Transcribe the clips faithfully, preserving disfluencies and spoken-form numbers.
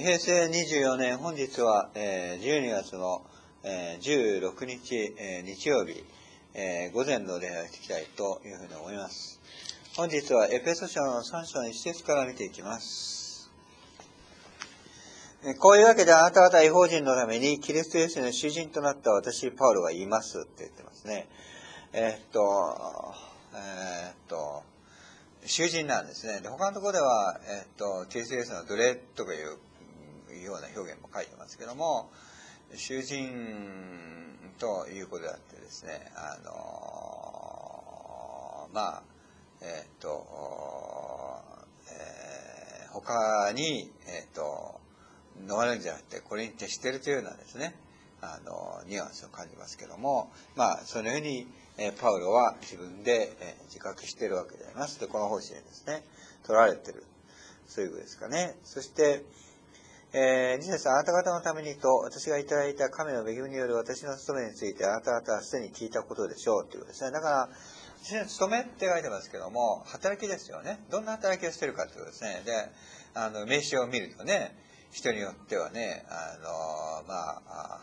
へいせいにじゅうよねん、本日は、えー、じゅうにがつの、えー、じゅうろくにち、えー、日曜日、えー、午前の礼拝をしていきたいというふうに思います。本日はエペソ書のさん章のいち節から見ていきます。こういうわけであなた方異邦人のためにキリストイエスの主人となった私パウロが言いますって言ってますね。えー、っと、えー、っと、囚人なんですね。で、他のところでは、えー、っと、キリストイエスの奴隷とかいうような表現も書いてますけども、囚人ということであってですね、あのー、まあ、えっ、ー、と、えー、他に、えっ、ー、と、逃れるんじゃなくて、これに徹しているというようなですね、あの、ニュアンスを感じますけども、まあ、そのように、えー、パウロは自分で、えー、自覚しているわけであります。で、この方針ですね、取られている。そういうことですかね。そして、えー、に節、あなた方のためにと、私がいただいた神の恵みによる私の務めについて、あなた方はすでに聞いたことでしょうということですね。だから、私の務めって書いてますけども、働きですよね。どんな働きをしているかということですね。で、あの、名刺を見るとね、人によってはね、あの、まあ、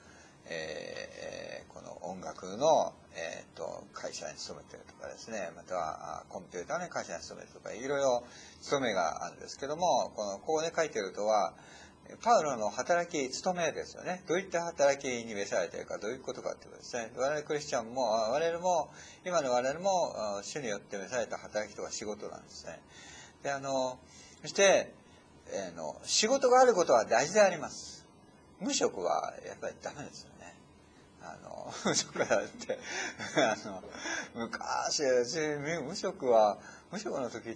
えー、この音楽の、えー、と会社に勤めているとかですね、またはコンピューターの会社に勤めているとか、いろいろ勤めがあるんですけども、このここで書いているとは、パウロの働き、務めですよね。どういった働きに召されているか、どういうことかということですね。我々クリスチャンも、我々も、今の我々も、主によって召された働きとか仕事なんですね。で、あの、そして、えー、の仕事があることは大事であります。無職はやっぱりダメですよね。あの、無職だって、あの、昔、無職は、無職の時って、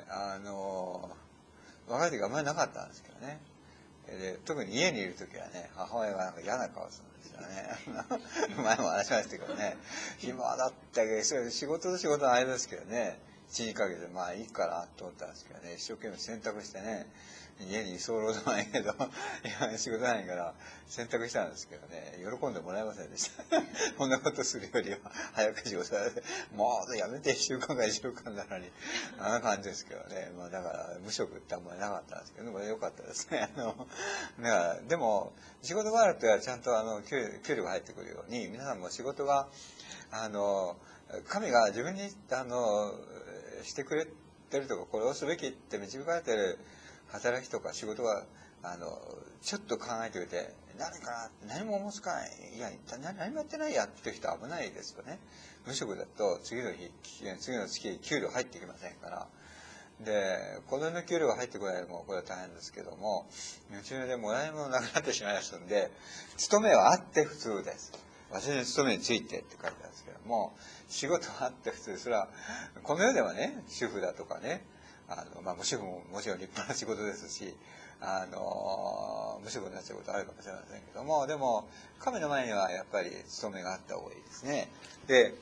あの、若い時あんまりなかったんですけどね。で、特に家にいる時はね、母親がなんか嫌な顔するんですよね。前も話しましたけどね、暇だったけど、仕事と仕事の間ですけどね、いち、にかげつ、まあいいかなと思ったんですけどね、一生懸命洗濯してね、家に居候でもないけど、いや、仕事ないから洗濯したんですけどね、喜んでもらえませんでした。こんなことするよりは、早く仕事されて、もうやめていっしゅうかんかいっしゅうかんなのに、あんな感じですけどね、まあだから、無職ってあんまりなかったんですけど、でもよかったですね。あの、だからでも、仕事があるとはちゃんとあの、給料が入ってくるように、皆さんも仕事が、あの、神が自分に、あの、してくれてるとか、これをすべきって導かれてる働きとか仕事が、あの、ちょっと考えておいて、何かな、何も思いつかない、いや、何もやってないやっていう人は危ないですよね。無職だと次の日、次の月、給料入ってきませんから。で、このの給料が入ってこないのもこれは大変ですけども、うちでもらい物なくなってしまいますので、勤めはあって普通です。私の勤めについてって書いてあるんですけども、仕事はあって普通。それは、この世ではね、主婦だとかね、あの、まあ、無職ももちろん立派な仕事ですし、あの、無職になっちゃうことあるかもしれませんけども、でも、神の前にはやっぱり勤めがあった方がいいですね。で、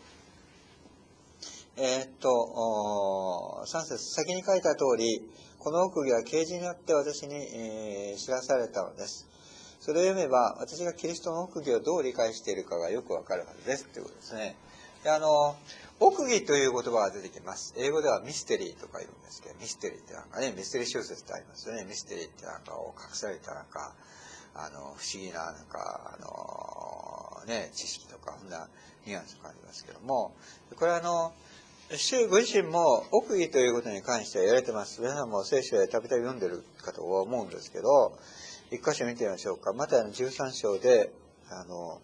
えー、っと、さん節、先に書いた通り、この奥義は啓示によって私に、えー、知らされたのです。それを読めば、私がキリストの奥義をどう理解しているかがよくわかるはずです。ということですね。で、あの、奥義という言葉が出てきます。英語ではミステリーとか言うんですけど、ミステリーってなんかね、ミステリー小説ってありますよね。ミステリーってなんかを隠されたなんか、あの、不思議な、なんか、あの、ね、知識とか、そんなニュアンスがありますけども、これはあの、主ご自身も奥義ということに関しては言われてます。皆さんも聖書でたびたび読んでるかと思うんですけど、一箇所見てみましょうか。マタイのじゅうさん章で、あの、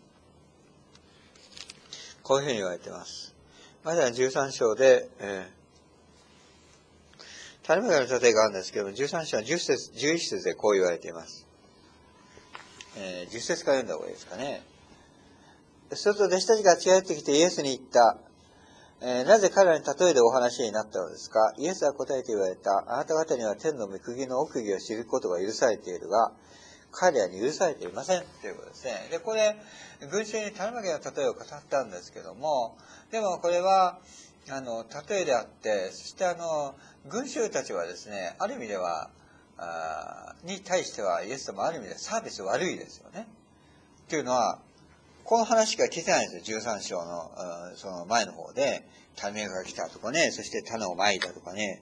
こういうふうに言われてます。マタイのじゅうさん章で、えー、種まきの例えがあるんですけども、じゅうさん章のじゅっ節、じゅういち節でこう言われています。えー、じゅっ節から読んだ方がいいですかね。すると弟子たちが近寄ってきてイエスに言った。えー、なぜ彼らに例えでお話になったのですか？イエスは答えて言われた。あなた方には天の御釘の奥義を知ることが許されているが、彼らに許されていませんということですね。で、これ、群衆に種まきの例えを語ったんですけども、でもこれは、あの、例えであって、そしてあの、群衆たちはですね、ある意味では、あに対してはイエス様ある意味でサービス悪いですよね。っていうのは、この話しか聞いてないんですよ。じゅうさん章の、その前の方で、種が来たとかね、そして種をまいたとかね、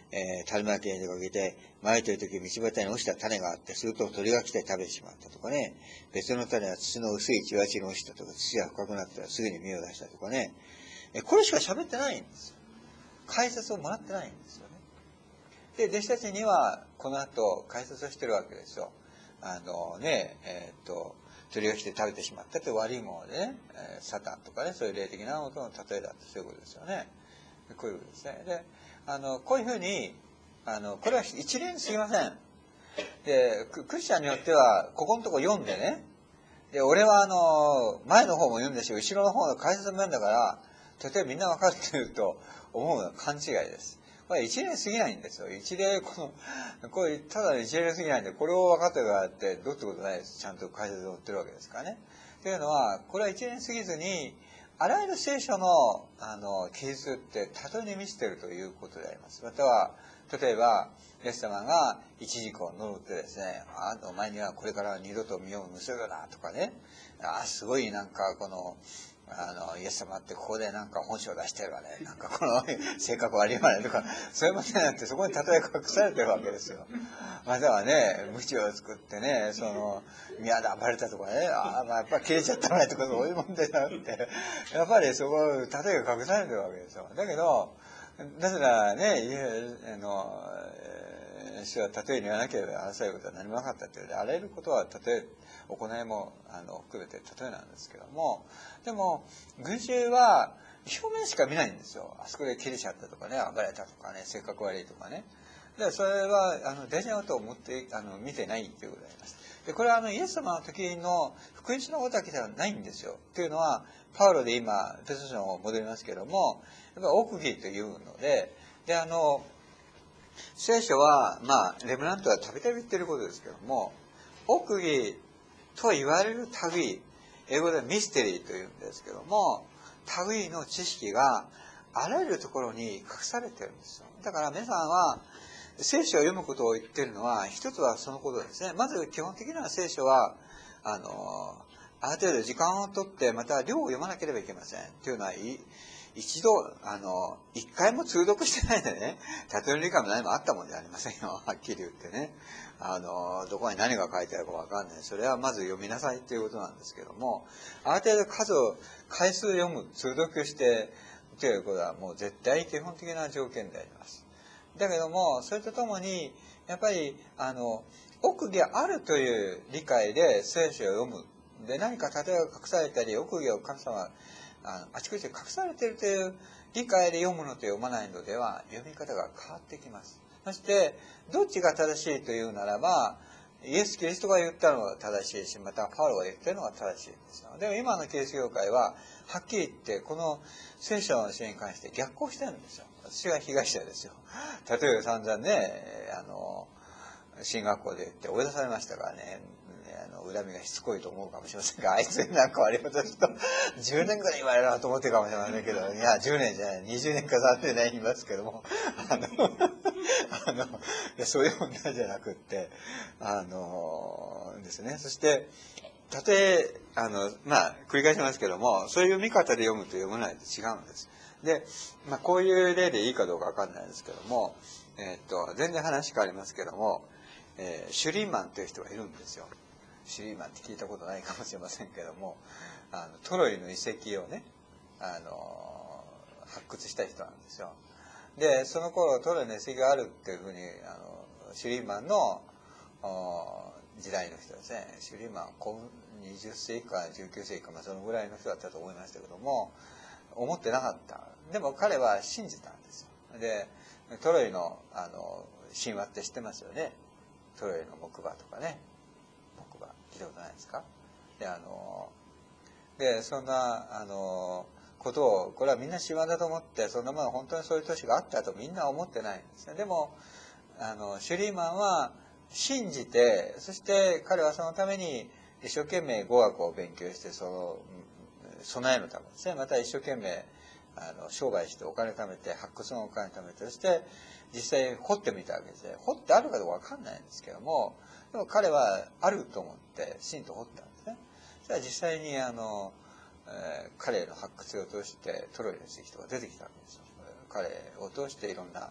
えー、種まきに出かけて、撒いている時道端に落ちた種があって、すると鳥が来て食べてしまったとかね、別の種は土の薄い血鉢に落ちたとか、土が深くなったらすぐに芽を出したとかね、えこれしか喋ってないんですよ。解説をもらってないんですよね。で、弟子たちには、この後、解説をしてるわけですよ。あのね、えー、っと、鳥が来て食べてしまったって悪いものでね、えー、サタンとかね、そういう霊的なものの例えだってそういうことですよね。こういうことですね。で、あの、こういうふうに、あの、これは一例に過ぎません。で、クリスチャンによっては、ここのとこ読んでね、で、俺はあの、前の方も読んだし、後ろの方の解説も読んだから、とてもみんなわかっていると思うのは勘違いです。これ一例過ぎないんですよ。一例、この、これ、ただの一例過ぎないんで、これを分かってるからって、どうってことないです。ちゃんと解説を載ってるわけですからね。というのは、これは一例過ぎずに、あらゆる聖書の、あの、記述って、例えに満ちているということであります。または、例えば、イエス様が一軸を呪ってですね、あんたお前にはこれから二度と身を結ぶなとかね、あすごいなんかこの、あの、イエス様ってここでなんか本性を出してるわね。なんかこの性格悪いわねとか、そういうものになってそこに例え隠されてるわけですよ。またはね、鞭を作ってね、その、宮で暴れたとかね、あまあやっぱり消えちゃったわねとかそういう問題じゃなくて、やっぱりそこ、例えが隠されてるわけですよ。だけど、なぜならね、いえ、あの、主は例えに言わなければあらそういうことは何もなかったというので、あらゆることは例え、行いもあの含めて例えなんですけども、でも群衆は表面しか見ないんですよ。あそこで切れちゃったとかね、暴れたとかね、性格悪いとかね。でそれはあの大事なことを思ってあの見てないということであります。でこれはあのイエス様の時の福音書のことだけではないんですよ。というのはパウロで今ペソ書の戻りますけども、やっぱ奥義というので、であの聖書はまあレムナントはたびたび言ってることですけども、奥義と言われる類、英語ではミステリーというんですけども、類の知識があらゆるところに隠されてるんですよ。だから皆さんは聖書を読むことを言っているのは、一つはそのことですね。まず基本的な聖書は、あの、ある程度時間をとって、また量を読まなければいけません。というのは、一度、あの、一回も通読してないでね、例えの理解も何もあったもんじゃありませんよ。はっきり言ってね。あの、どこに何が書いてあるかわかんない。それはまず読みなさいということなんですけども、ある程度数を、回数読む、通読して、ということはもう絶対基本的な条件であります。だけども、それとともに、やっぱり、あの、奥義あるという理解で聖書を読む。で、何か例えが隠されたり、奥義を神様は、あのあちこちで隠されているという理解で読むのと読まないのでは、読み方が変わってきます。そして、どっちが正しいというならば、イエス・キリストが言ったのが正しいし、またパウロが言ってるのが正しいんですよ。でも今のキリスト教会は、はっきり言って、この聖書の教えに関して逆行してるんですよ。私が被害者ですよ。例えば散々ね、あの、進学校で言って追い出されましたからね、あの恨みがしつこいと思うかもしれませんが、あいつになんか悪いことするとじゅうねんぐらい言われるなと思ってるかもしれませんけど、いやじゅうねんじゃないにじゅうねんかさんねんない言いますけども、あのあのそういう問題じゃなくってあのですね。そしてたとえあのまあ繰り返しますけども、そういう見方で読むと読まないと違うんです。で、まあ、こういう例でいいかどうかわかんないですけども、えー、っと全然話変わりますけども、えー、シュリーマンという人がいるんですよ。シュリーマンって聞いたことないかもしれませんけども、あのトロイの遺跡をね、あの発掘した人なんですよ。でその頃トロイの遺跡があるっていうふうにあのシュリーマンの時代の人ですね。シュリーマンはにじゅっせいきかじゅうきゅうせいきか、まあ、そのぐらいの人だったと思いましたけども、思ってなかった。でも彼は信じたんですよ。でトロイのあの神話って知ってますよね。トロイの木馬とかね、木馬聞いたことないですか。であのでそんなあのことをこれはみんな神話だと思って、そんなもの本当にそういう都市があったとみんな思ってないんですね。でもあのシュリーマンは信じて、そして彼はそのために一生懸命語学を勉強して、その備えのためですね、また一生懸命あの商売してお金貯めて、発掘のお金貯めて、そして実際掘ってみたわけですね。掘ってあるかどうかわかんないんですけども、でも彼はあると思ってきちんと掘ったんですね。そしたら実際にあの、えー、彼の発掘を通してトロイの遺跡とか出てきたわけですよ。彼を通していろんな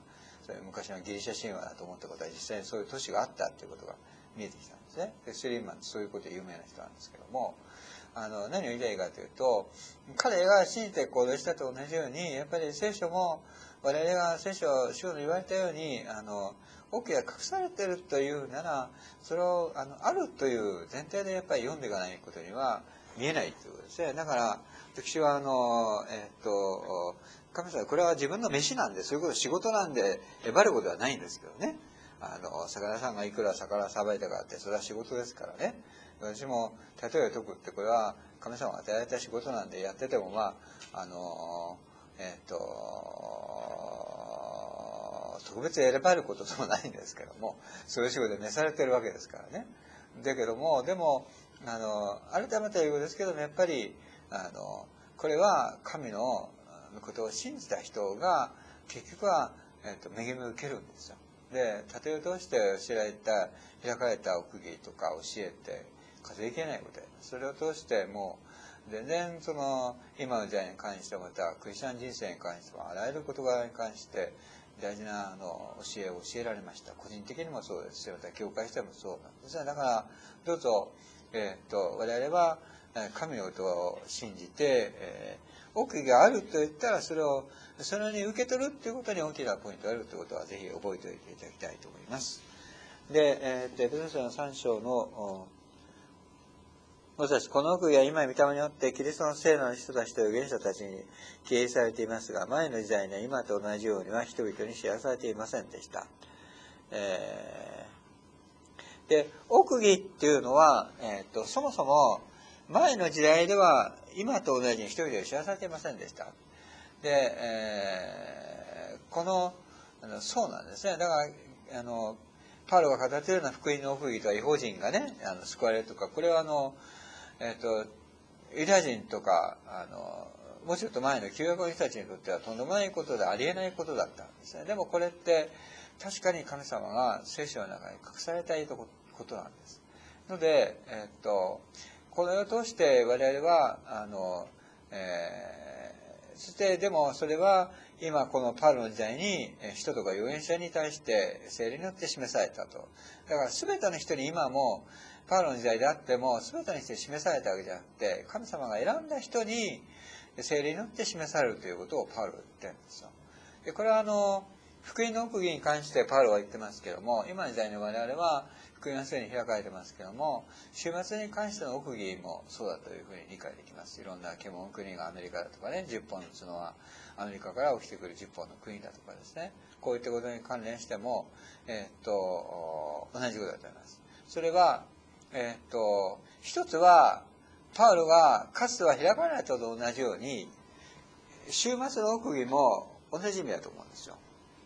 それ昔のギリシャ神話だと思ったことは実際にそういう都市があったっていうことが見えてきたんですね。でスリーマンってそういうことで有名な人なんですけども、あの何を言いたいかというと、彼が信じて行動したと同じように、やっぱり聖書も我々が聖書主の言われたようにあの奥が隠されているというなら、それをあのあるという前提でやっぱり読んでいかないことには見えないということですね。だから私はあのえっと神様、これは自分の飯なんで、そういうこと仕事なんでえばることはないんですけどね。あの魚さんがいくら魚さばいたかって、それは仕事ですからね。私も例えを解くって、これは神様が与えられた仕事なんで、やっててもまああのえっと特別選ばれることでもないんですけども、そういう仕事で召されてるわけですからね。だけども、でもあの改めて言うですけども、やっぱりあのこれは神のことを信じた人が結局は、えー、と恵みを受けるんですよ。で、例えを通して教えられた開かれた奥義とか教えて数えきれないことや、それを通してもう全然その今の時代に関しても、またクリスチャン人生に関してもあらゆる事柄に関して大事なあの教えを教えられました。個人的にもそうですし、また教会してもそうなんですね。だからどうぞ、えー、と我々は神のことを信じて、えー奥義があると言ったら、それをそのように受け取るっていうことに大きなポイントがあるということはぜひ覚えておいていただきたいと思います。で、えー、とエペソ書のさん章の私この奥義は今御霊によってキリストの聖なる人たちと預言者たちに記述されていますが、前の時代には今と同じようには人々に知らされていませんでした。えー、で奥義っていうのは、えー、とそもそも前の時代では今と同じに人々に知らされていませんでした。で、えー、このあのそうなんですね。だからあのパウロが語っているような福音の奥義とは、異邦人がねあの救われるとか、これはあの、えー、とユダヤ人とかあのもうちょっと前の旧約の人たちにとってはとんでもないことで、ありえないことだったんですね。でもこれって確かに神様が聖書の中に隠されたいことなんです。ので、えー、とこれを通して我々はあの、えー、そしてでもそれは今このパウロの時代に人とか預言者に対して聖霊によって示されたと。だから全ての人に今もパウロの時代であっても全ての人に示されたわけじゃなくて、神様が選んだ人に聖霊によって示されるということをパウロは言ってるんですよ。でこれはあの福音の奥義に関してパウロは言ってますけども、今の時代の我々は福音はすでに開かれてますけども、終末に関しての奥義もそうだというふうに理解できます。いろんな獣の国がアメリカだとかね、じゅっぽんの角はアメリカから起きてくるじゅっぽんの国だとかですね、こういったことに関連しても、えー、っと同じことだと思います。それは、えー、っと一つはパウロがかつては開かれたと同じように、終末の奥義も同じ意味だと思うんですよ。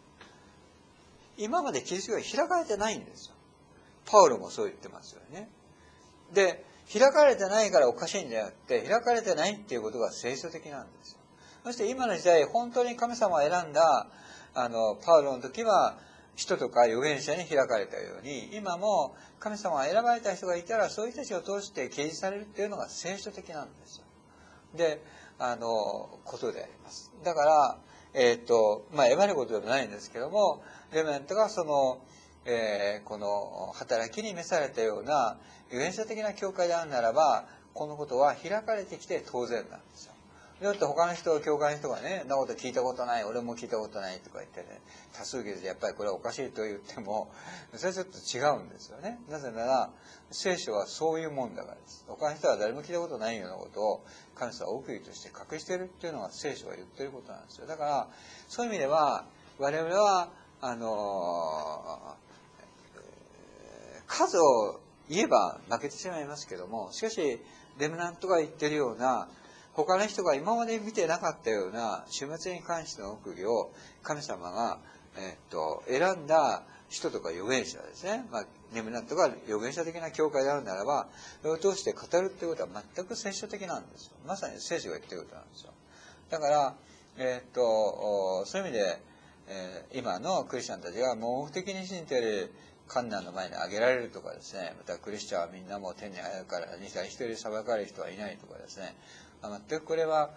今までキリストが開かれてないんですよ。パウロもそう言ってますよね。で、開かれてないからおかしいんじゃなくて、開かれてないっていうことが聖書的なんですよ。そして今の時代、本当に神様が選んだあのパウロの時は人とか預言者に開かれたように、今も神様が選ばれた人がいたら、そういう人たちを通して掲示されるっていうのが聖書的なんですよ。で、あのことであります。だから、えっとまあ選ばれることでもないんですけども、レメントがその、えー、この働きに召されたような預言者的な教会であるならば、このことは開かれてきて当然なんですよ。だって他の人、教会の人がね、そんなこと聞いたことない、俺も聞いたことないとか言ってね、多数決でやっぱりこれはおかしいと言っても、それはちょっと違うんですよね。なぜなら、聖書はそういうもんだからです。他の人は誰も聞いたことないようなことを神様は奥義として隠しているっていうのが聖書が言っていることなんですよ。だから、そういう意味では、我々は、あのー、数を言えば負けてしまいますけども、しかし、レムナントが言ってるような、他の人が今まで見てなかったような終末に関しての奥義を神様が、えっと、選んだ人とか預言者ですね。まあ、レムナントが預言者的な教会であるならば、それを通して語るっていうことは全く聖書的なんですよ。まさに聖書が言ってることなんですよ。だから、えっと、そういう意味で、えー、今のクリスチャンたちが盲目的に信じている観難の前に挙げられるとかですね、またクリスチャンはみんなもう天に早くからに誰一人裁かれる人はいないとかですね、全くこれは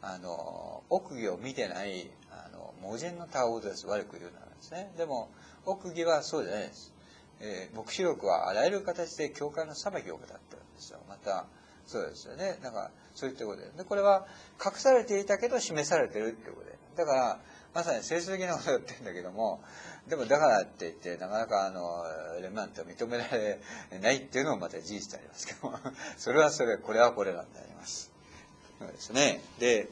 あの奥義を見てないあの盲人のたわごとです。悪く言うならですね。でも奥義はそうじゃないです。えー、黙示録はあらゆる形で教会の裁きを語ってるんですよ。またそうですよね。だからそういったことで、でこれは隠されていたけど示されてるってことで、だからまさに聖書的なことを言ってるんだけども、でもだからって言ってなかなかあのレマントは認められないっていうのもまた事実でありますけども、それはそれ、これはこれなんであります。そうですね。で、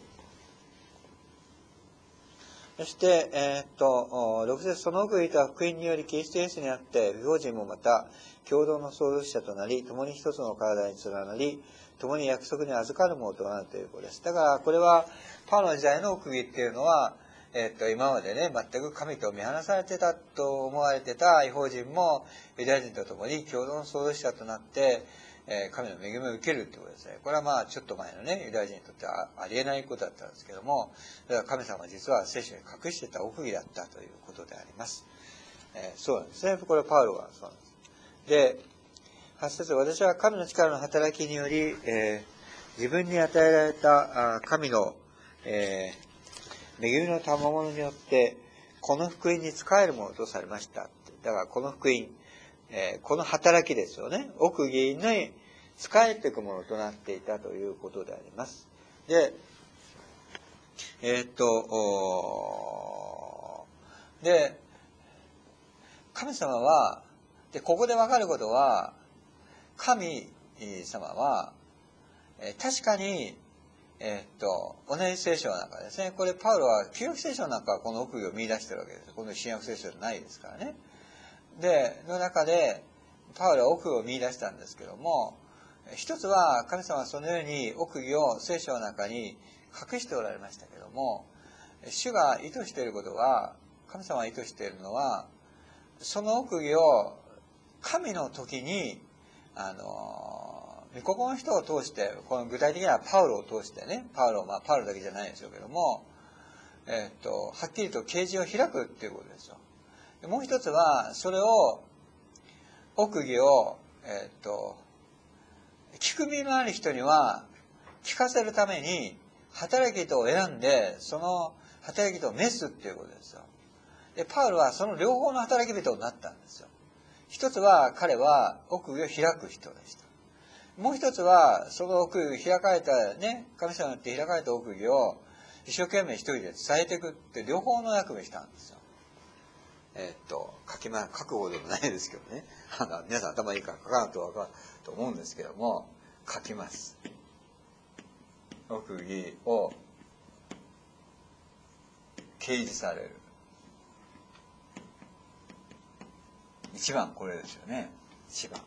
そして、えー、っと、ろく節、その奥にいた福音によりキリストイエスにあって、不法人もまた共同の創造者となり、共に一つの体に連なり、共に約束に預かるものとなるということです。だから、これは、パウロの時代の奥義っていうのは、えー、っと、今までね、全く神と見放されてたと思われてた異邦人も、ユダヤ人と共に共同の創造者となって、えー、神の恵みを受けるということですね。これはまあちょっと前のね、ユダヤ人にとってはありえないことだったんですけども、だから神様は実は聖書に隠してた奥義だったということであります。えー、そうなんですね。これはパウロはそうなんです。で、はち節、私は神の力の働きにより、えー、自分に与えられたあ神の、えー、恵みの賜物によって、この福音に仕えるものとされました。だからこの福音、えー、この働きですよね。奥義に仕えていくものとなっていたということであります。で、えー、っと、で、神様は、で、ここでわかることは、神様は、えー、確かに、えー、っと、同じ聖書の中ですね。これ、パウロは、旧約聖書の中はこの奥義を見出してるわけです。この新約聖書じゃないですからね。で、の中で、パウロは奥義を見出したんですけども、一つは神様はそのように奥義を聖書の中に隠しておられましたけども、主が意図していることは、神様が意図しているのは、その奥義を神の時に、あの、御心の人を通して、この具体的にはパウロを通してね、パウロ、まあパウロだけじゃないでしょうけども、えっと、はっきりと啓示を開くっていうことですよ。もう一つは、それを、奥義を、えっと、聞く耳のある人には、聞かせるために、働き人を選んで、その働き人を召すっていうことですよ。で、パウロはその両方の働き人になったんですよ。一つは、彼は奥義を開く人でした。もう一つは、その奥義、開かれた、ね、神様によって開かれた奥義を、一生懸命一人で伝えていくって両方の役目したんですよ。えっと、書きま、書くほどでもないですけどね。あの、皆さん頭いいから書かなくてわかると思うんですけども、書きます。奥義を掲示される。一番これですよね。一番。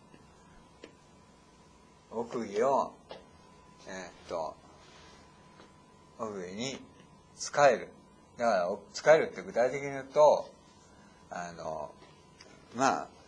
奥義を、えー、っと、奥義に使える。だから、使えるって具体的に言うと、あの、まあ、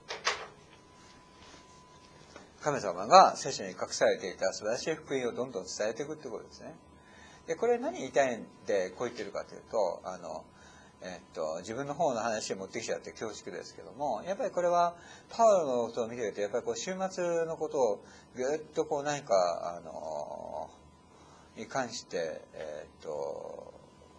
神様が聖書に隠されていた素晴らしい福音をどんどん伝えていくってことですね。で、これ何言いたいんでこう言ってるかというと、あの、えっと、自分の方の話を持ってきちゃって恐縮ですけども、やっぱりこれは、パウロのことを見てると、やっぱりこう、週末のことをぐっとこう、何か、あの、に関して、えっと、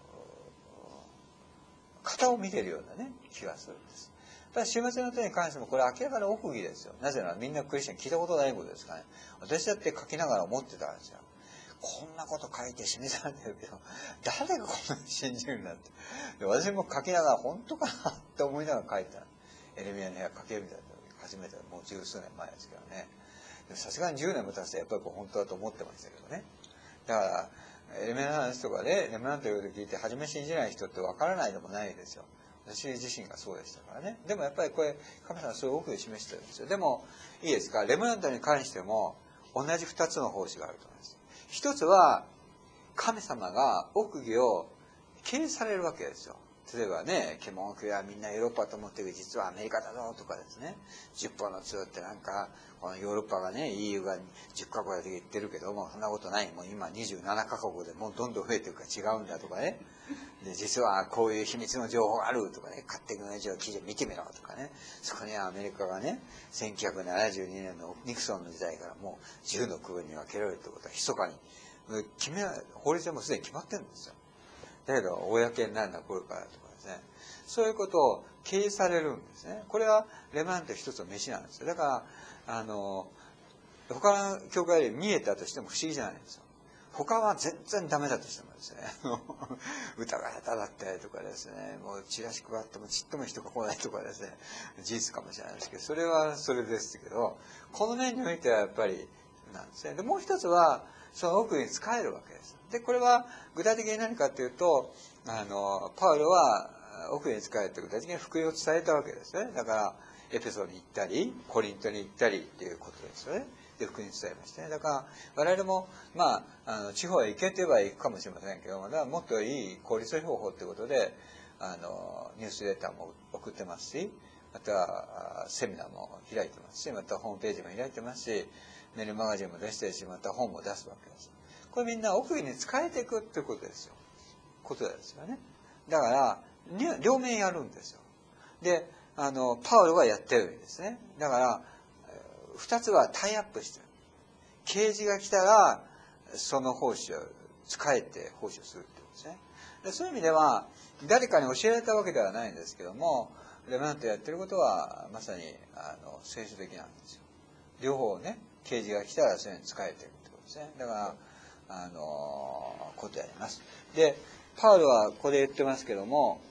型を見てるようなね、気がするんです。ただ週末のことに関してもこれ明らかに奥義ですよ。なぜならみんなクリスチャン聞いたことないことですからね。私だって書きながら思ってたんですよ。こんなこと書いて示されてるけど、誰がこんなに信じるんだって。で私も書きながら本当かなって思いながら書いた。エレミアの部屋書けるみたいな初めてもう十数年前ですけどね。さすがにじゅうねんも経つとやっぱりこう本当だと思ってましたけどね。だから、エレミアの話とかで、レムナントいうことを聞いて初め信じない人ってわからないでもないですよ。私自身がそうでしたからね。でもやっぱりこれ、神様はそういう奥で示してるんですよ。でも、いいですか、レムナントに関しても、同じ二つの奉仕があると思います。一つは、神様が奥義を掲示されるわけですよ。例えばね、獣国はみんなヨーロッパと思ってるけど、実はアメリカだぞとかですね。じゅっぽんの杖ってなんか、このヨーロッパがね、イーユー がじゅっカ国だけ言ってるけども、そんなことない。もう今にじゅうななカ国でもうどんどん増えてるから違うんだとかね。で、実はこういう秘密の情報があるとかね、勝手に同じ記事を見てみろとかね。そこにはアメリカがね、せんきゅうひゃくななじゅうにねんのニクソンの時代からもうじゅうの区分に分けられるってことは密かに決め、法律でもすでに決まってるんですよ。だけど、公になるのはこれからとかですね。そういうことを掲示されるんですね。これはレバナント一つの飯なんですよ。だから、あの、他の教会で見えたとしても不思議じゃないんですよ。他は全然ダメだとしてもですね、歌が下手だったりとかですね、もうチラシ配ってもちっとも人が来ないとかですね、事実かもしれないですけど、それはそれですけど、この面においてはやっぱりなんですね。で、もう一つは、その奥に使えるわけです。で、これは具体的に何かというと、あの、パウロは奥に使えて具体的に福音を伝えたわけですね。だから、エペソに行ったり、コリントに行ったりっていうことですよね。で、福音に伝えましたね。だから、我々も、まあ、あの、地方へ行けては行くかもしれませんけども、だからもっといい効率の方法ということで、あの、ニュースレターも送ってますし、また、セミナーも開いてますし、またホームページも開いてますし、メールマガジンも出してるし、また本も出すわけです。これみんな奥義に使えていくっていうことですよ。ことですよね。だから、両面やるんですよ。で、あの、パウロがやってるんですね。だから、二つはタイアップしてる。啓示が来たら、その奉仕を使えて奉仕をするってことですね。で、そういう意味では、誰かに教えられたわけではないんですけども、レバナントやってることは、まさに、あの、聖書的なんですよ。両方ね、啓示が来たらそれに使えてるってことですね。だから、あの、ことやります。で、パウロはここで言ってますけども、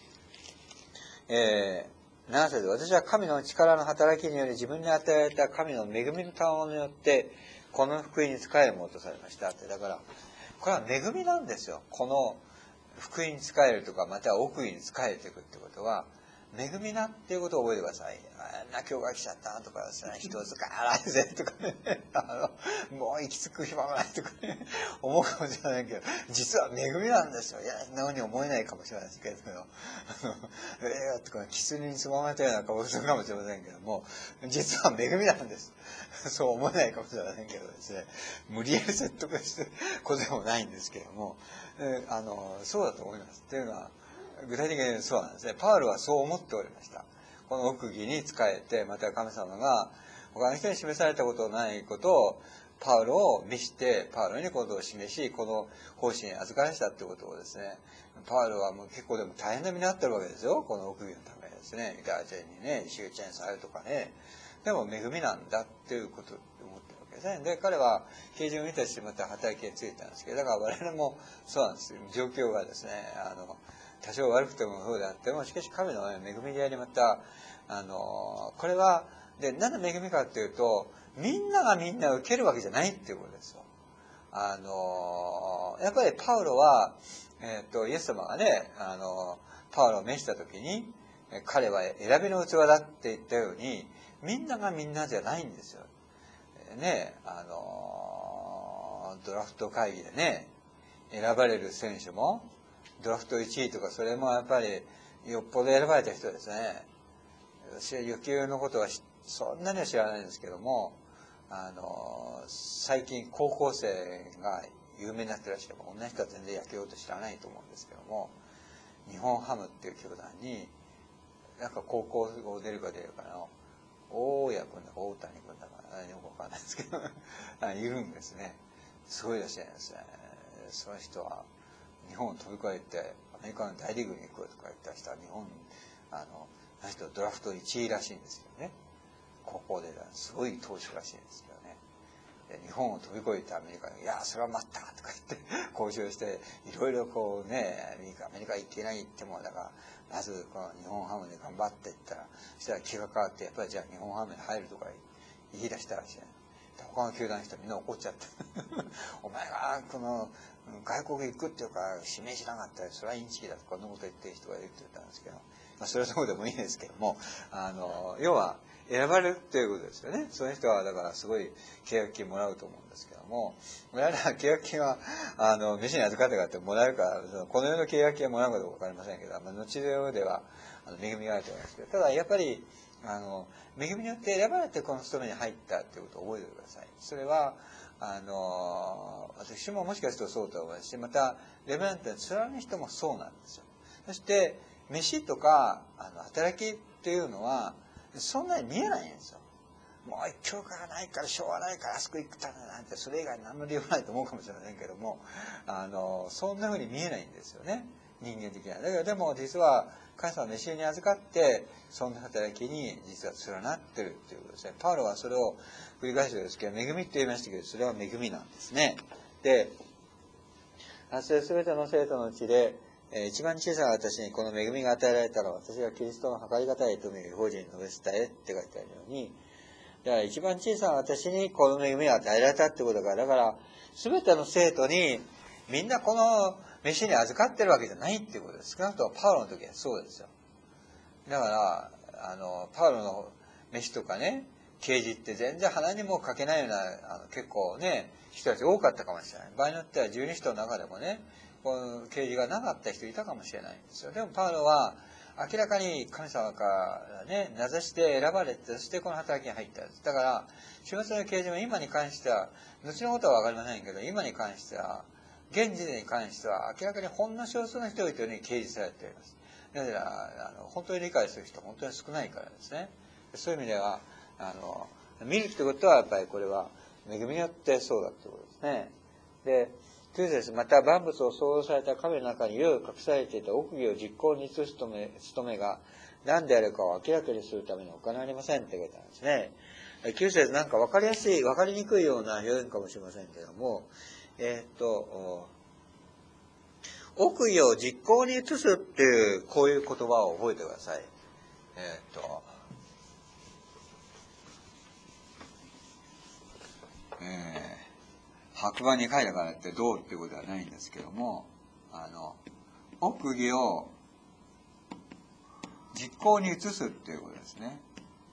えー、なな節で私は神の力の働きにより自分に与えられた神の恵みの賜物によってこの福音に仕えるものとされましたって。だからこれは恵みなんですよ。この福音に仕えるとかまたは奥義に仕えていくってことは恵みなっていうことを覚えてください。あんな教会来ちゃったとかですね、人を使わないぜとかね、あの、もう行き着く暇がないとかね、思うかもしれないけど、実は恵みなんですよ。いや、そんなふうに思えないかもしれないですけど、あの、えーとか、キツネにつままれたような顔するかもしれませんけども、実は恵みなんです。そう思えないかもしれませんけどですね、無理やり説得してことでもないんですけども、えー、あの、そうだと思います。っていうのは、具体的にそうなんですね。パウロはそう思っておりました。この奥義に仕えて、また神様が他の人に示されたことのないことをパウロを見して、パウロにことを示し、この奉仕に預からしたってことをですね、パウロはもう結構でも大変な目になってるわけですよ。この奥義のためにですね。ユダヤ人にね、周知されるとかね。でも恵みなんだっていうことを思ってるわけですね。で、彼は啓示を見たし、また働きについたんですけど、だから我々もそうなんですよ。状況がですね、あの、多少悪くてもそうであっても、しかし神の恵みでありまた、あの、これは、で、なんで恵みかっていうと、みんながみんな受けるわけじゃないっていうことですよ。あの、やっぱりパウロは、えっと、イエス様がね、あの、パウロを召したときに、彼は選びの器だって言ったように、みんながみんなじゃないんですよ。ね、あの、ドラフト会議でね、選ばれる選手も、ドラフトいちいとか、それもやっぱり、よっぽど選ばれた人ですね。私は野球のことはそんなには知らないんですけども、あの、最近高校生が有名になってらっしゃる。同じ人は全然野球を知らないと思うんですけども、日本ハムっていう球団に、なんか高校を出るか出るかの、大谷君だか大谷君だか何もわかんないですけど、いるんですね。すごいらしいですね。その人は、日本を飛び越えてアメリカの大リーグに行くとか言った人は日本、あの、あの人ドラフトいちいらしいんですよね。高校ですごい投手らしいんですけどね。日本を飛び越えてアメリカに、いや、それは待ったとか言って交渉して、いろいろこうね、アメリカ、アメリカ行ってないっても、だから、まずこの日本ハムで頑張っていったら、そしたら気が変わって、やっぱりじゃあ日本ハムに入るとか言い出したらしい。他の球団の人みんな怒っちゃってお前がこの外国行くっていうか指名しなかったらそれはインチキだとかこんなこと言ってる人がいるって言ったんですけど、まあ、それはそうでもいいんですけども、あの要は選ばれるっていうことですよね。その人はだからすごい契約金もらうと思うんですけども、我々は契約金はあの飯に預かってからってもらえるから、この世の契約金はもらうかどうかわかりませんけど、まあ、後の世ではあの恵みがあると思いますけど、ただやっぱりあの恵みによって選ばれてこの務めに入ったということを覚えてください。それはあの私ももしかするとそうと思いますし、またレバナントの貫く人もそうなんですよ。そして飯とかあの働きっていうのはそんなに見えないんですよ。 もう教会がないからしょうがないからあそこ行くためなんてそれ以外何の理由もないと思うかもしれませんけども、あのそんなふうに見えないんですよね、人間的には。だけどでも実は神様の召しに預かってそんな働きに実は連なってるっていうことですね。パウロはそれを繰り返してるんですけど、恵みって言いましたけど、それは恵みなんですね。で、すべての生徒のうちで、えー、一番小さな私にこの恵みが与えられたら、私がキリストの計り難い富を異邦人に述べ伝えって書いてあるように、だから一番小さな私にこの恵みが与えられたってことが、だから全ての生徒にみんなこの飯に預かってるわけじゃないっていうことです。少なくともパウロの時はそうですよ。だからあのパウロの飯とかね、啓示って全然鼻にもかけないようなあの結構ね人たち多かったかもしれない。場合によっては十二使徒の中でもね、この啓示がなかった人いたかもしれないんですよ。でもパウロは明らかに神様からね名指しで選ばれて、そしてこの働きに入ったんです。だから週末の啓示も今に関しては、後のことは分かりませんけど、今に関しては現時点に関しては明らかにほんの少数の人々に掲示されています。なぜならあの本当に理解する人は本当に少ないからですね。そういう意味ではあの見るってことはやっぱりこれは恵みによってそうだってことですね。で、きゅう節、また万物を創造された神の中にいる隠されていた奥義を実行に移す務め、務めが何であるかを明らかにするために行われませんって書いてあるんですね。きゅう節なんか分かりやすい、分かりにくいような表現かもしれませんけども、えー、っと、奥義を実行に移すっていう、こういう言葉を覚えてください。えー、っと、えー、白板に書いたからってどうっていうことはないんですけども、あの、奥義を実行に移すっていうことですね。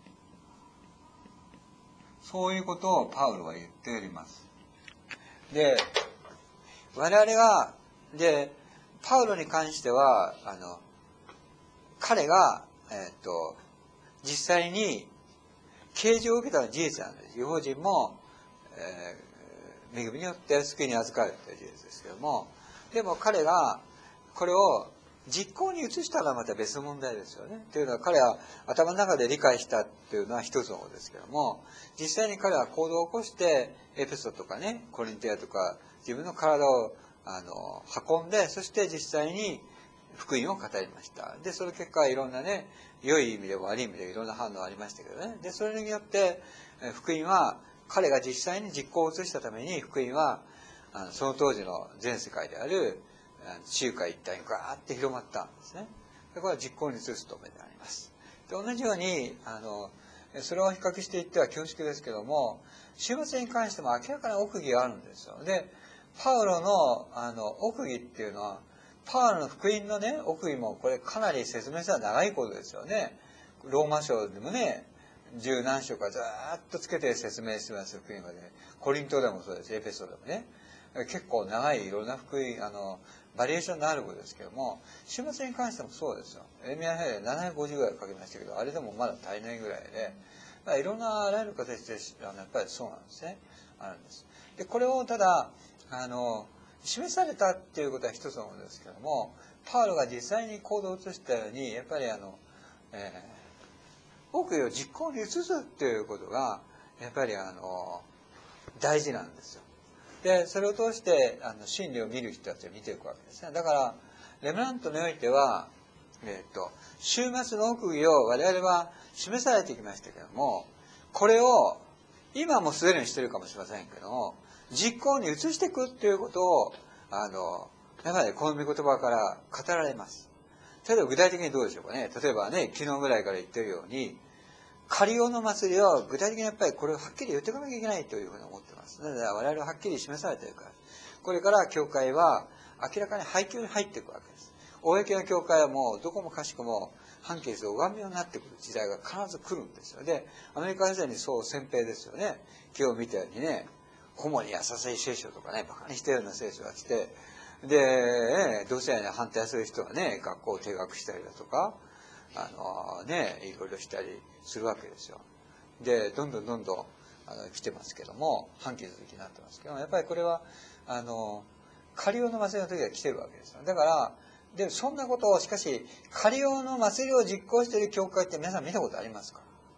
そういうことをパウロは言っております。で、我々が、で、パウロに関しては、あの、彼が、えっと、実際に啓示を受けたのは事実なんです。異邦人も、えー、恵みによって救いに預かるという事実ですけども、でも彼がこれを実行に移したのはまた別の問題ですよね。というのは彼は頭の中で理解したっていうのは一つのことですけども、実際に彼は行動を起こしてエペソとかね、コリンテアとか自分の体をあの運んで、そして実際に福音を語りました。で、その結果いろんなね、良い意味でも悪い意味でいろんな反応ありましたけどね。で、それによって福音は彼が実際に実行を移したために、福音はあのその当時の全世界である中華一帯にガーって広まったんですね。でこれは実行に移すとめであります。で同じようにあのそれを比較していっては恐縮ですけども、週末に関しても明らかな奥義があるんですよ。でパウロのあの奥義っていうのは、パウロの福音のね奥義もこれかなり説明したら長いことですよね。ローマ書でもね十何章からずーっとつけて説明してます福音がね。コリントでもそうです。エペソでもね。結構長いいろんな福音あのバリエーションのあることですけども、週末に関してもそうですよ。エレミヤの部屋でななひゃくごじゅうぐらいかけましたけど、あれでもまだ足りないぐらいで、まあ、いろんなあらゆる形であのやっぱりそうなんですね。あるんです。でこれをただあの示されたっていうことは一つのものですけども、パウロが実際に行動を移したようにやっぱりあの、えー、奥義を実行に移すっていうことがやっぱりあの大事なんですよ。でそれを通してあの真理を見る人たちを見ていくわけですね。だからレムナントにおいては、えー、と終末の奥義を我々は示されてきましたけども、これを今もすでにしてるかもしれませんけども、実行に移していくっていうことをあのやはりこの御言葉から語られます。例えば具体的にどうでしょうかね。例えばね、昨日ぐらいから言ってるように、カリオの祭りは具体的にやっぱりこれをはっきり言っていかなきゃいけないというふうに思ってます。なので我々ははっきり示されているから。これから教会は明らかに配給に入っていくわけです。公の教会はもうどこもかしくも反キリストが拝みようになってくる時代が必ず来るんですよ。で、アメリカはすでにそう先兵ですよね。今日見たようにね、ホモに優しい聖書とかね、バカにしたような聖書が来て、で、同性愛に反対する人はね、学校を停学したりだとか、あのね、いろいろしたりするわけですよ。で、どんどんどんどんあの来てますけども、反キリスト的になってますけども、やっぱりこれはあのカリオの祭りの時は来てるわけですよ。だからでそんなことをしかしカリオの祭りを実行している教会って皆さん見たことありますか？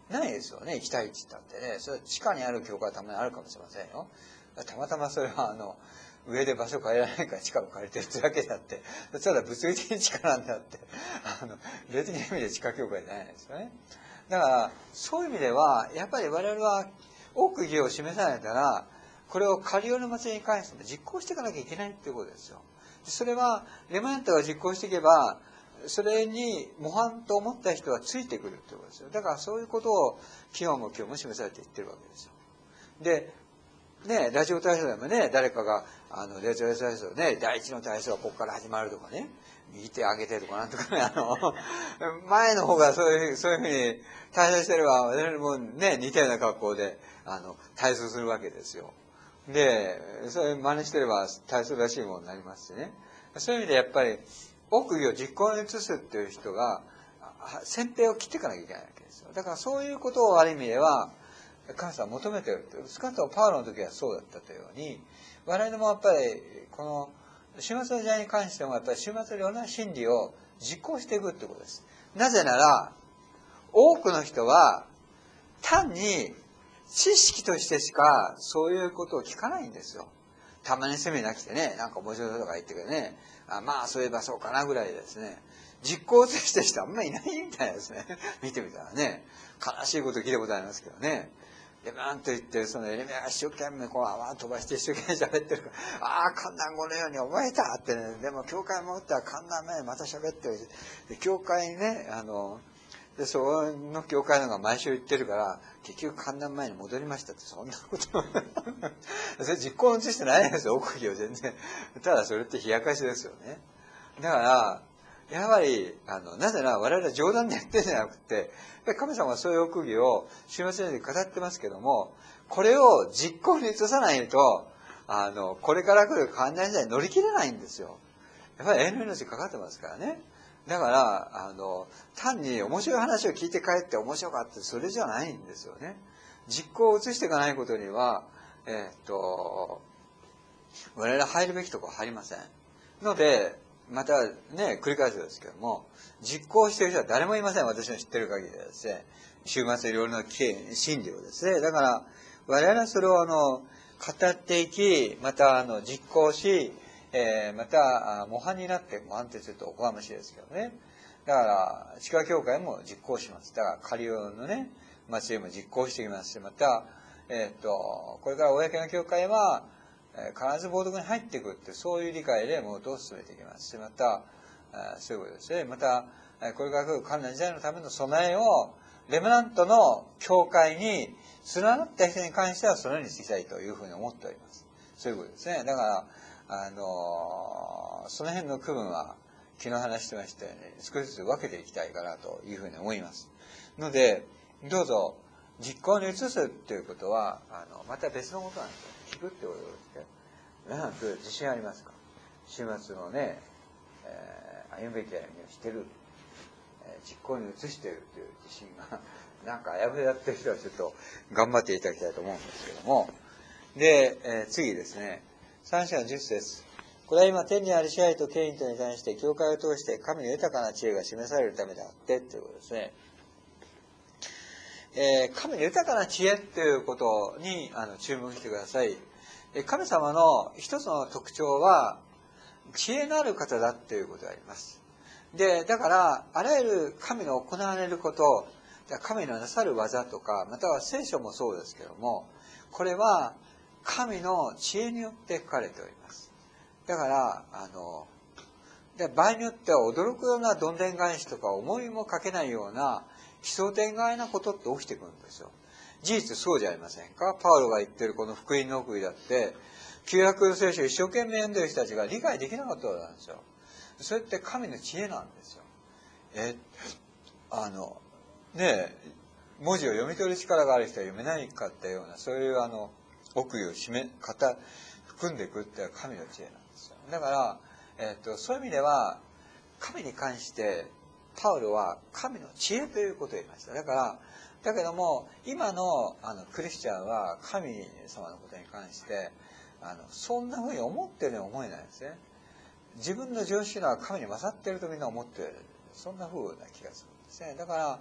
ないですよね、期待値だってね。それは地下にある教会はたまにあるかもしれませんよ。たまたまそれはあの上で場所借りられないから地下を借りてるってだけであって、ただ物理的に地下なんだって、あの別に意味で地下教会じゃないですよね。だからそういう意味ではやっぱり我々は奥義を示されたら、これをカリオの祭りに関しても実行していかなきゃいけないっていうことですよ。それはレマントが実行していけば、それに模範と思った人はついてくるってことですよ。だからそういうことを昨日も今日も示されて言ってるわけですよ。で、ね、ラジオ体操でもね、誰かが、あの、ラジオ体操ね、第一の体操はここから始まるとかね、右手上げてとかなんとかね、あの、前の方がそういう、そういうふうに体操してれば、我々もね、似たような格好で、あの、体操するわけですよ。で、そういう真似してれば体操らしいものになりますしね。そういう意味でやっぱり、奥義を実行に移すっていう人が、先手を切っていかなきゃいけないわけですよ。だからそういうことをある意味では、神様は求めているという。少なくともパウロの時はそうだったというように、我々もやっぱり、この、終末の時代に関しても、やっぱり終末のいろんな真理を実行していくということです。なぜなら、多くの人は、単に知識としてしかそういうことを聞かないんですよ。たまにセミナー来てね、なんか面白いことが言ってくれね、あまあそういえばそうかなぐらいでですね、実行として人あんまりいないみたいですね。見てみたらね、悲しいこと聞いたことありますけどね。で、なんと言って、そのエレミアが一生懸命こう泡飛ばして一生懸命喋ってるから、ああ、観覧語のように覚えたってね、でも教会戻ったら観覧前にまた喋ってる。で、教会にね、あの、で、その教会のが毎週言ってるから、結局観覧前に戻りましたって、そんなこと。それ実行に移してないですよ、奥義を全然。ただそれって冷やかしですよね。だから、やはり、あの、なぜなら我々は冗談で言ってるんじゃなくて、神様はそういう奥義を終末に語ってますけども、これを実行に移さないと、あの、これから来る観覧時代に乗り切れないんですよ。やっぱり永遠の命かかってますからね。だから、あの、単に面白い話を聞いて帰って面白かった、それじゃないんですよね。実行を移していかないことには、えー、っと、我々入るべきところ入りません。ので、またね、繰り返すですけども、実行している人は誰もいません。私の知ってる限りでですね。終末いろいろな真理をですね。だから、我々はそれをあの、語っていき、またあの、実行し、えー、また、模範になって、模範ってするとおこがましいですけどね。だから、地下教会も実行します。だから、カリオのね、祭りも実行していきますし、また、えっと、これから公の教会は、必ず冒涜に入っていくって、そういう理解で物事を進めていきますし、また、そういうことですね。また、これから来る観覧時代のための備えを、レムナントの教会に連なった人に関してはそのようにしていきたいというふうに思っております。そういうことですね。だから、あの、その辺の区分は、昨日話してましたように、少しずつ分けていきたいかなというふうに思います。ので、どうぞ、実行に移すっていうことは、あの、また別のことなんですよ。聞くってことですね。皆さん、自信ありますか？週末のね、えー、歩むべき歩みをしてる、えー、実行に移しているという自信が、なんかあやふやってる人はちょっと頑張っていただきたいと思うんですけども。で、えー、次ですね。三章の十節。これは今、天にある支配と権威とに対して、教会を通して神の豊かな知恵が示されるためであって、ということですね。えー、神の豊かな知恵っていうことにあの注目してください。神様の一つの特徴は、知恵のある方だっていうことがあります。で、だから、あらゆる神の行われること、神のなさる技とか、または聖書もそうですけども、これは神の知恵によって書かれております。だから、あの、で場合によっては驚くようなどんでん返しとか思いもかけないような奇想天外なことって起きてくるんですよ。事実そうじゃありませんか。パウロが言ってるこの福音の奥義だって、旧約聖書を一生懸命読んでる人たちが理解できなかったことなんですよ。それって神の知恵なんですよ。え、あの、ねえ、文字を読み取る力がある人は読めないかったような、そういうあの、奥義を締め、方、含んでいくって神の知恵なんですよ。だから、えっと、そういう意味では、神に関して、パウロは神の知恵ということを言いました。だから、だけども、今のあのクリスチャンは神様のことに関して、あのそんな風に思ってるように思えないんですね。自分の常識のは神に勝っているとみんな思っている。そんな風な気がするんですね。だから、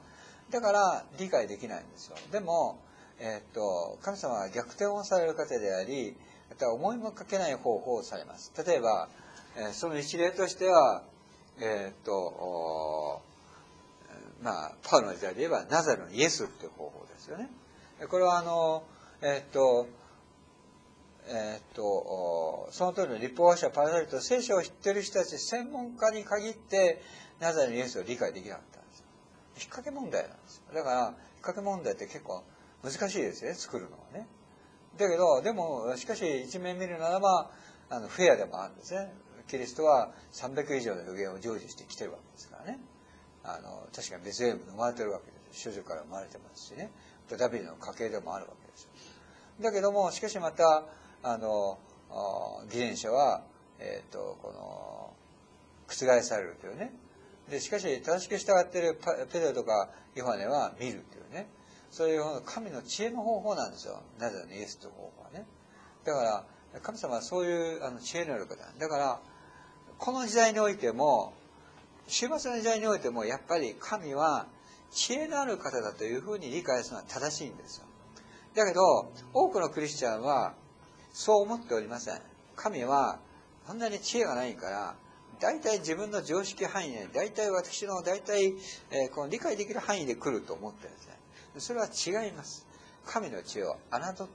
だから理解できないんですよ。でも、えー、っと神様は逆転をされる方であり、また思いもかけない方法をされます。例えば、えー、その一例としては、えー、っとまあパウロの時代で言えばナザレのイエスっていう方法ですよね。これはあのえー、っとえー、っとその通りの立法学者パラサイト、聖書を知っている人たち専門家に限ってナザレのイエスを理解できなかったんですよ。引っ掛け問題なんですよ。だから引っ掛け問題って結構難しいですよね、作るのはね。だけどでもしかし一面見るならばあのフェアでもあるんですね。キリストはさんびゃく以上の予言を成就してきてるわけですからね。あの確かにベツレヘムで生まれてるわけですよ。処女から生まれてますしね。ダビデの家系でもあるわけですよ。だけどもしかしまたあの偽善者は、えー、とこの覆されるというね。でしかし正しく従っているペテロとかヨハネは見るというね。そういう神の知恵の方法なんですよ。ナザレのイエスという方法はね。だから神様はそういうあの知恵のある方だからこの時代においても終末の時代においてもやっぱり神は知恵のある方だというふうに理解するのは正しいんですよ。だけど多くのクリスチャンはそう思っておりません。神はそんなに知恵がないから大体自分の常識範囲で大体私の大体、えー、この理解できる範囲で来ると思ってるんですね。それは違います。神の知恵を侮ってるわけです。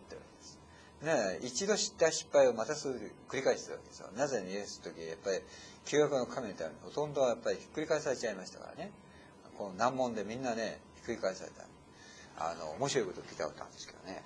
ね、一度知った失敗をまたすぐ繰り返してるわけですよ。なぜにイエスの時やっぱり旧約の神みたいにほとんどはやっぱりひっくり返されちゃいましたからね。この難問でみんなねひっくり返された。あの面白いことを聞いたことあるんですけどね。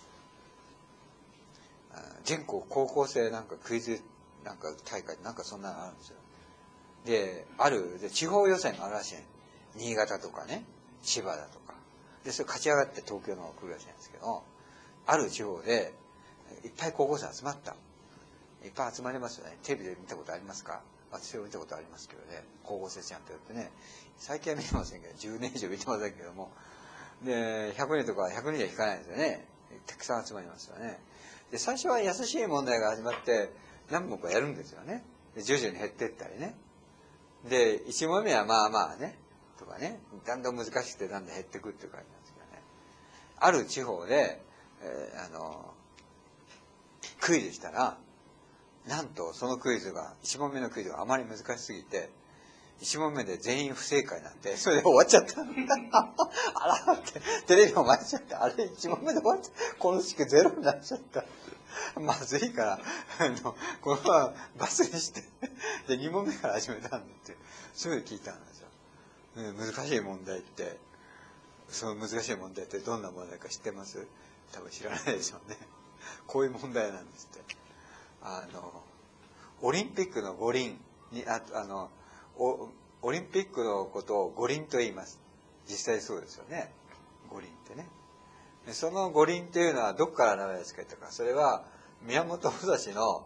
全国高校生なんかクイズなんか大会なんかそんなのあるんですよ。であるで地方予選があるらしい。新潟とかね千葉だとかでそれ勝ち上がって東京の方来るらしいんですけど、ある地方でいっぱい高校生集まった。いっぱい集まりますよね。テレビで見たことありますか？私は見たことありますけどね。高校生チャンピオンってね、最近は見てませんけどじゅうねん以上見てませんけども、でひゃくにんとかひゃくにんじゃ引かないですよね。たくさん集まりますよね。で最初は優しい問題が始まって何問かやるんですよね。で徐々に減っていったりね。でいち問目はまあまあねとかね、だんだん難しくてだんだん減っていくっていう感じなんですけどね。ある地方で、えー、あのクイズしたらなんとそのクイズがいち問目のクイズがあまり難しすぎていち問目で全員不正解になってそれで終わっちゃったあらってテレビを回しちゃって、あれいち問目で終わっちゃった、この地区ゼロになっちゃったまずいからあのこのままバスにしてでに問目から始めたんだってすぐ聞いたんですよ。難しい問題ってその難しい問題ってどんな問題か知ってます？多分知らないでしょうね。こういう問題なんですって。あのオリンピックの五輪にああのオオリンピックのことを五輪と言います。実際そうですよね。五輪ってね。その五輪というのはどこから名前を付けたか。それは宮本武蔵の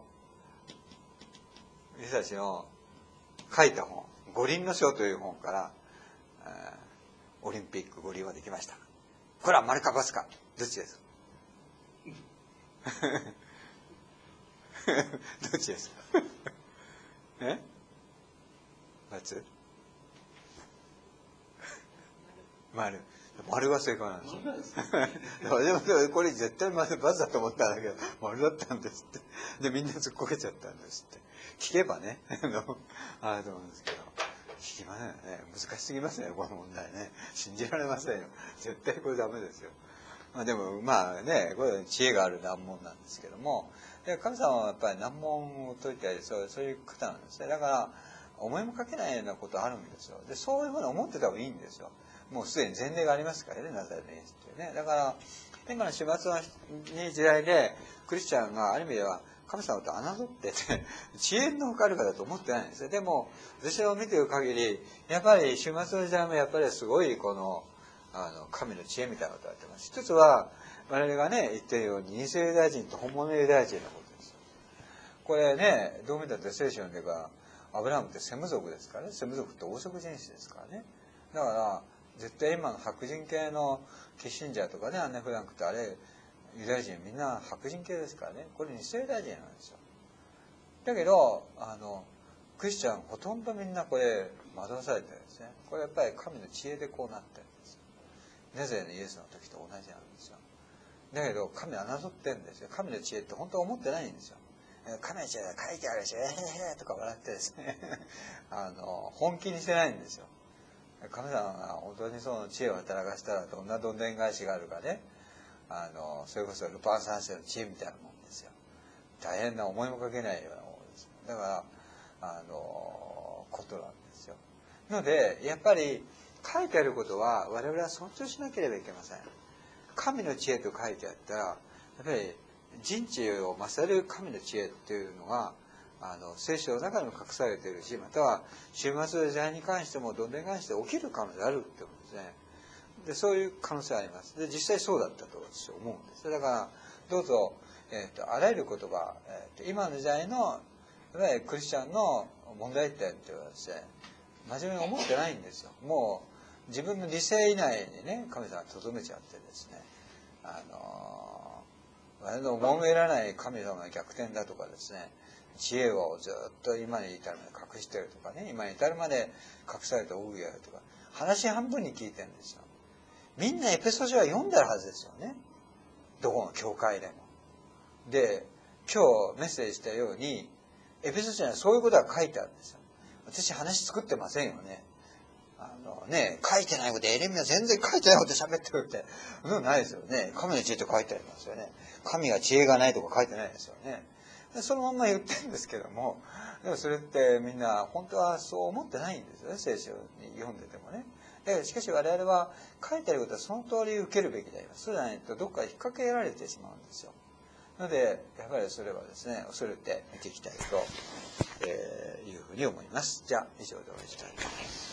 武蔵の書いた本「五輪の書」という本から、えー、オリンピック五輪はできました。これは丸か×かどっちですか？どっちですか？え？×？丸。丸は正解なんですよ。でもこれ絶対丸×だと思ったんだけど丸だったんですって。でみんなずっこけちゃったんですって。聞けばねあのあると思うんですけど、聞きませんよね。難しすぎますねこの問題ね。信じられませんよ。絶対これダメですよ。まあでもまあねこれ知恵がある難問なんですけども、で神様はやっぱり難問を解いたりそうそういう方なんですね。だから思いもかけないようなことあるんですよ。でそういうふうに思ってた方がいいんですよ。もうすでに前例がありますからね、ナザレのイエスっていうね。だから今の始末の時代でクリスチャンがある意味では神様と侮ってて知恵のかかる方だと思ってないんですよ。でも私を見ている限りやっぱり終末の時代もやっぱりすごいこのあの神の知恵みたいなことをやってます。一つは我々がね言ってるように偽ユダヤ人と本物ユダヤ人のことですよ。これねどう見たって聖書を読んでばアブラハムってセム族ですからね。セム族って黄色人種ですからね。だから絶対今の白人系のキッシンジャーとかねアンネ・フランクってあれユダヤ人みんな白人系ですからね。これ偽ユダヤ人なんですよ。だけどあのクリスチャンほとんどみんなこれ惑わされてるんですね。これやっぱり神の知恵でこうなってるんです。 ナザレのイエスの時と同じなんですよ。だけど神は侮ってるんですよ。神の知恵って本当は思ってないんですよ。神の知恵が書いてあるでしょ、えへへとか笑ってですねあの本気にしてないんですよ。神様が本当にその知恵を働かせたらどんなどんでん返しがあるかね、あのそれこそルパン三世の知恵みたいなもんですよ。大変な思いもかけないようなものです。だからあのことなんですよ。のでやっぱり書いてあることは我々は尊重しなければいけません。神の知恵と書いてあったらやっぱり人知を勝る神の知恵っていうのがあの聖書の中にも隠されているし、または終末の時代に関してもどんでん関して起きる可能性があるってことですね。でそういう可能性があります。で実際そうだったと私は思うんです。だからどうぞ、えー、とあらゆる言葉、えー、と今の時代のいわゆるクリスチャンの問題点っていうのはですね、真面目に思ってないんですよ。もう自分の理性以内にね神様がとどめちゃってですね、あの我々の思い得らない神様の逆転だとかですね、知恵をずっと今に至るまで隠してるとかね、今に至るまで隠された奥義があるとか、話半分に聞いてるんですよ。みんなエペソ書は読んでるはずですよね、どこの教会でも。で今日メッセージしたようにエペソ書にはそういうことが書いてあるんですよ。私話作ってませんよね。あのね、書いてないことエレミは全然書いてないこと喋ってるってそうないですよね。神の知恵って書いてありますよね。神が知恵がないとか書いてないですよね。でそのまんま言ってるんですけども、でもそれってみんな本当はそう思ってないんですよね、聖書に読んでてもね。でしかし我々は書いてあることはその通り受けるべきであります。そうじゃないとどっか引っ掛けられてしまうんですよ。なのでやっぱりそれはですね、恐れて見ていきたいと、えー、いうふうに思います。じゃあ以上で終わりたいと思います。